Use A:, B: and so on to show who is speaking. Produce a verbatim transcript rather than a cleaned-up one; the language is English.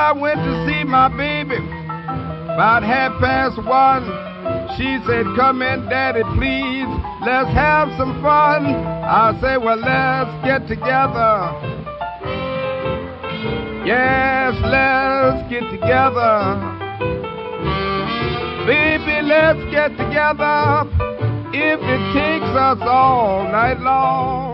A: I went to see my baby about half past one. She said, come in, Daddy, please, let's have some fun. I say, well, let's get together. Yes, let's get together. Baby, let's get together. If it takes us all night long.